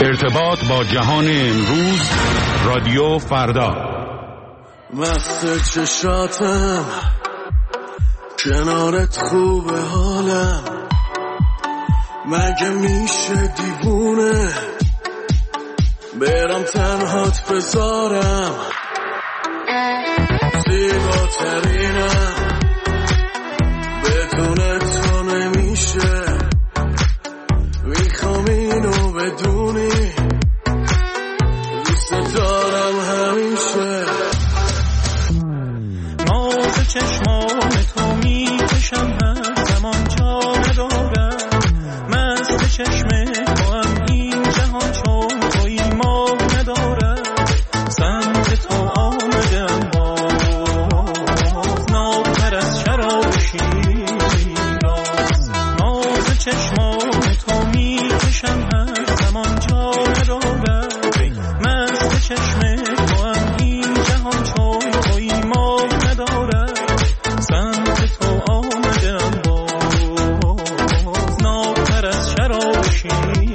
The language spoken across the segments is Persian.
ارتباط با جهان امروز، رادیو فردا. مست چشاتم کنارت خوبه حالم، مگه میشه دیوونه برم تنهات بذارم، زیباترینم بدون تو نمیشه، میخوام اینو بدونی دوست دارم همیشه. ناز چشمان تو میکشم هر زمان جا ندارم، مست چشم تو هم این جهان چون توی ما ندارم، سمت تو آمدم باز نابتر از شراب شیراز. ناز چشمان تو میکشم هر زمان جا ندارم، مست چشم تو هم این جهان چون توی ما ندارم، سمت تو آمدم باز نابتر از شراب شیراز.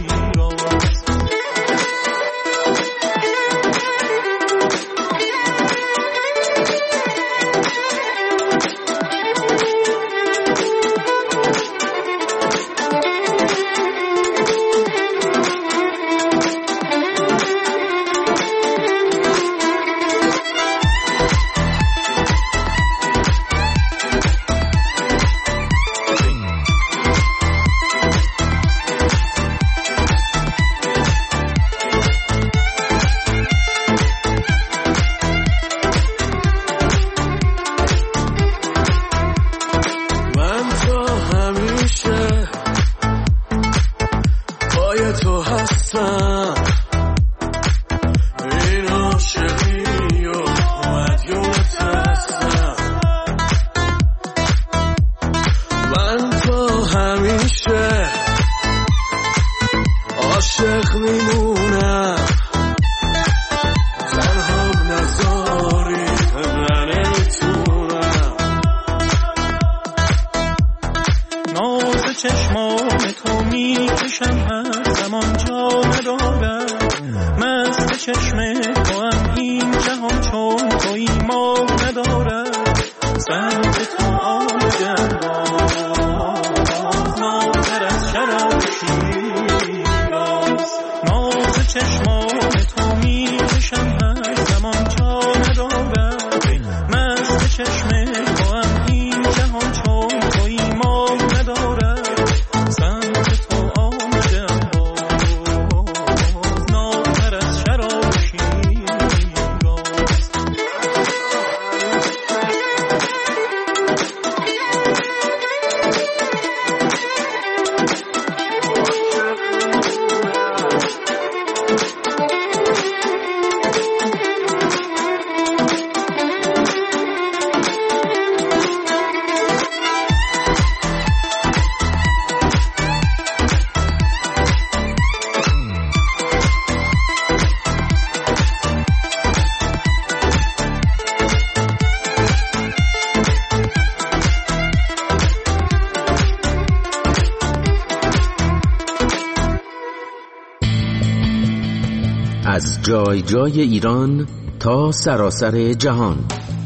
از جای جای ایران تا سراسر جهان،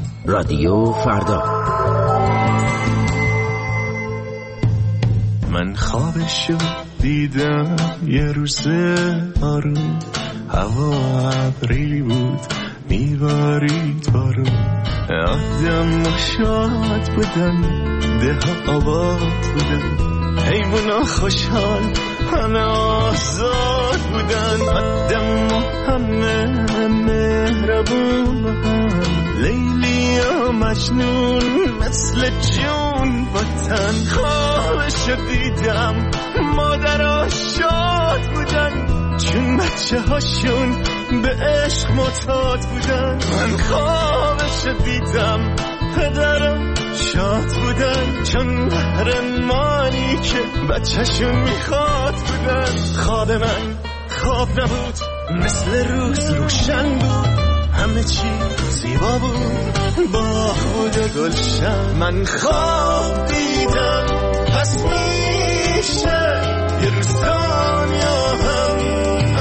رادیو فردا. من خوابشو دیدم یه روز آروم، هوا ابری بود میبارید بارون، آدم و شاد بودن، ده ها آباد بودن، حیونا خوشحال همه آزاد بودن، آدم و همه مهربون و هم لیلی و مجنون مثل جون وطن. خوابشو دیدم مادرها شاد بودن چون بچه هاشون به عشق معتاد بودن. من خوابشو دیدم پدرم شاد بودن چون قهرمانی که بچه‌شون میخواد بودن. خواب من خواب نبود، مثل روز روشن بود، همه چی زیبا بود با خود گلشن. من خواب دیدم پس میشه یه روز دنیا هم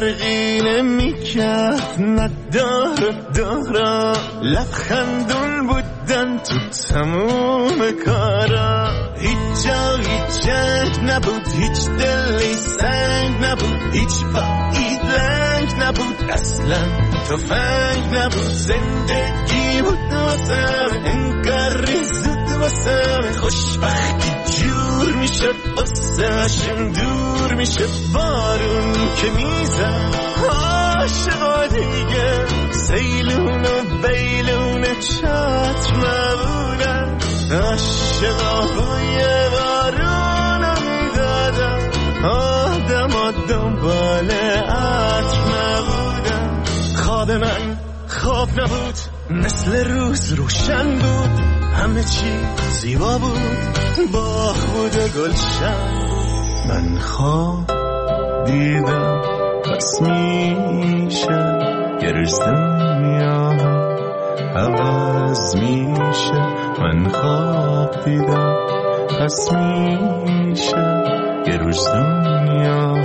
فرقی نمی‌کرد ندارا لبخندون بودن تو تموم کارا هیچ جا هیچ جنگ نبود هیچ دلی سنگ نبود هیچ پایی لنگ نبود اصلا تفنگ نبود زندگی بود واسم انگار زود واسم خوشبختی جور میشد واسهشم دور میشه بارون که میزن عاشقا دیگه سیلون و بیلون چتر نبودن عاشقا بوی بارون رو میدادن آدم دنبال عطر نبودن خواب من خواب نبود مثل روز روشن بود همه چی زیبا بود باغ بود و گلشن من خواب دیدم پس میشه یه روز دنیا عوض میشه من خواب دیدم پس میشه یه روز دنیا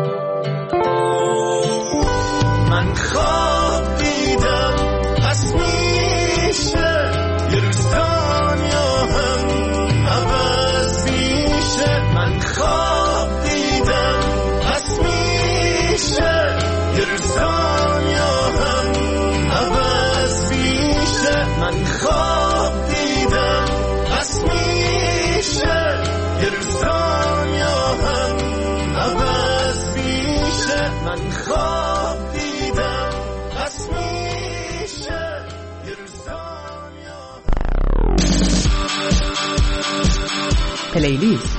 من خواب دیدم پس میشه یه روز دنیا هم عوض میشه من خواب دیدم پس میشه یه روز دنیا هم عوض میشه من خواب دیدم پس میشه یه روز دنیا هم عوض میشه من خواب دیدم پس میشه یه روز دنیا پلیلیست.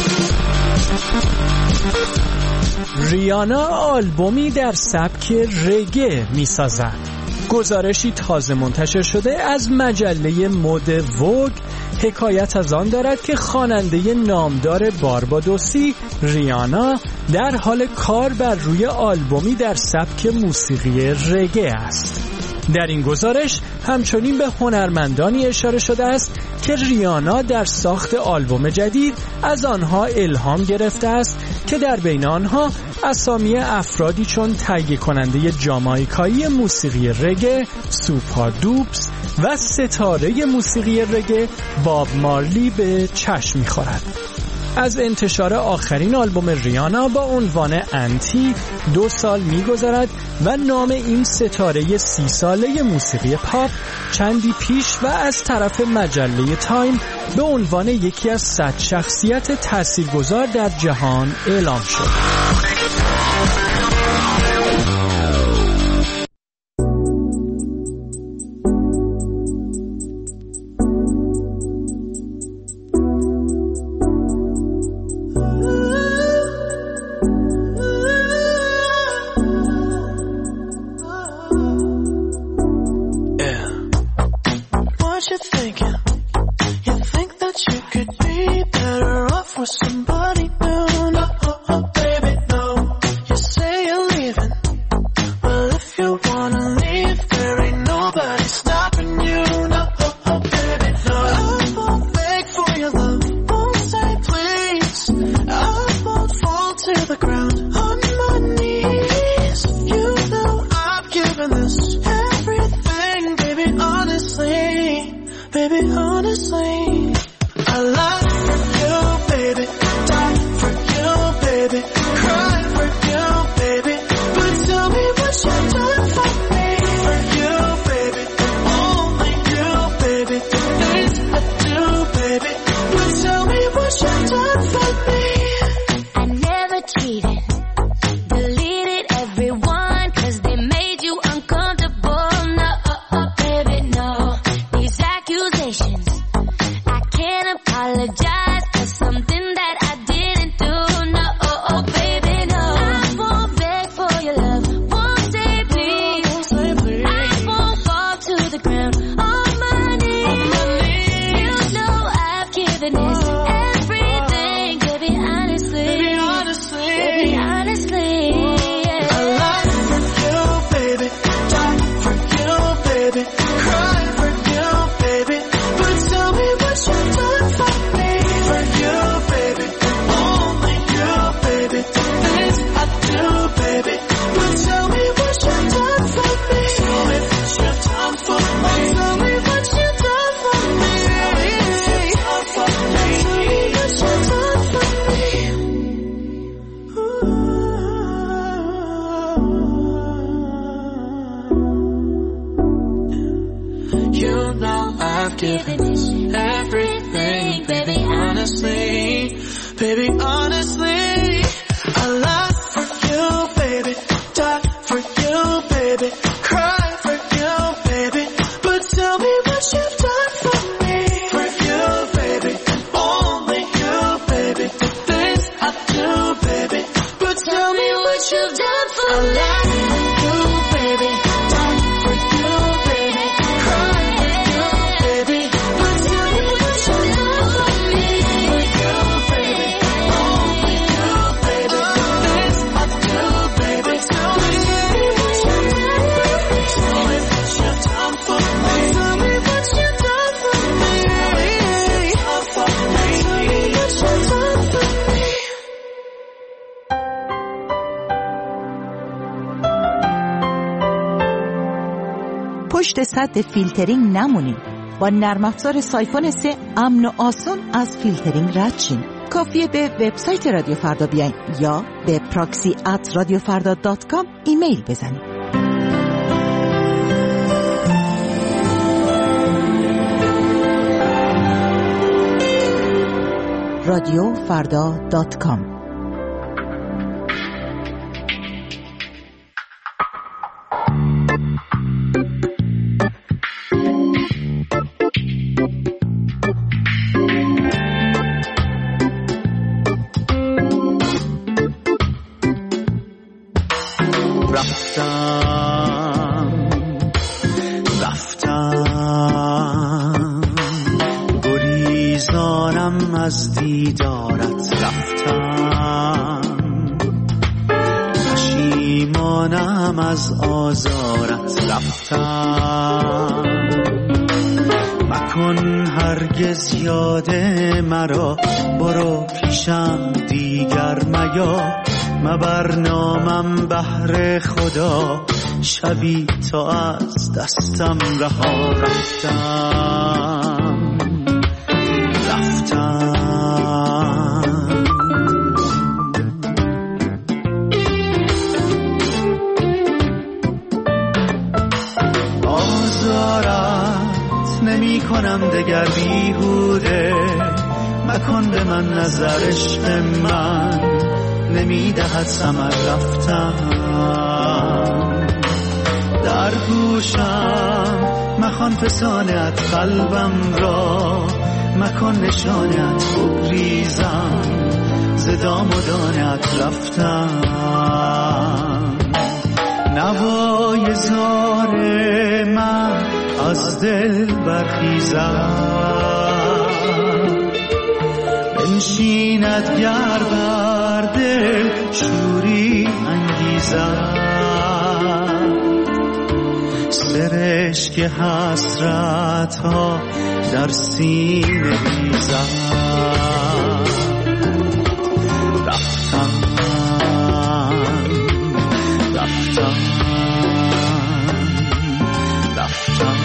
ریانا آلبومی در سبک رگه میسازد. گزارشی تازه منتشر شده از مجله مد ووگ حکایت از آن دارد که خواننده نامدار باربادوسی ریانا در حال کار بر روی آلبومی در سبک موسیقی رگه است. در این گزارش همچنین به هنرمندانی اشاره شده است که ریانا در ساخت آلبوم جدید از آنها الهام گرفته است که در بین آنها اسامی افرادی چون تهیه کننده جامائیکایی موسیقی رگه سوپا دوپس و ستاره موسیقی رگه باب مارلی به چشم می‌خورد. از انتشار آخرین آلبوم ریانا با عنوان انتی 2 سال می‌گذرد و نام این ستاره 30 ساله موسیقی پاپ چندی پیش و از طرف مجله تایم به عنوان یکی از 100 شخصیت تاثیرگذار در جهان اعلام شد. پشت سد فیلترینگ نمونید. با نرم افزار سایفون 3 امن و آسان از فیلترینگ رد شین. کافیه به وبسایت رادیو فردا بیاین یا به proxy@radiofarda.com ایمیل بزنید. radiofarda.com. رفتم گریزانم از دیدارت، رفتم پشیمانم از آزارت، رفتم مکن هرگز یاد مرا، برو پیشم دیگر میا، مبر نامم بهر خدا، شبی تا از دستم رها، رفتم آزارت نمی کنم دگر بیهوده، مکن به من نظر عشق من نمی دهد ثمر، رفتم در گوشم مخوان فسانت قلبم را، مکن نشانت بگریزم ز دام و دانت، رفتم نوای زار من از دل برخیزم، بنشیند گر بر دل شوری انگیزم، سرشک حسرت ها در سینه ریزم، رفتم رفتم رفتم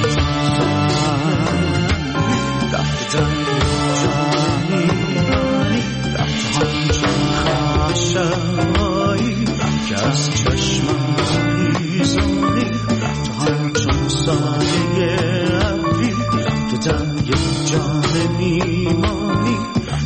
رفتم جانی رفتم چون خشمایی که از چشمایی زانی، رفتم چون سایه ابری که در یک جان میمانی،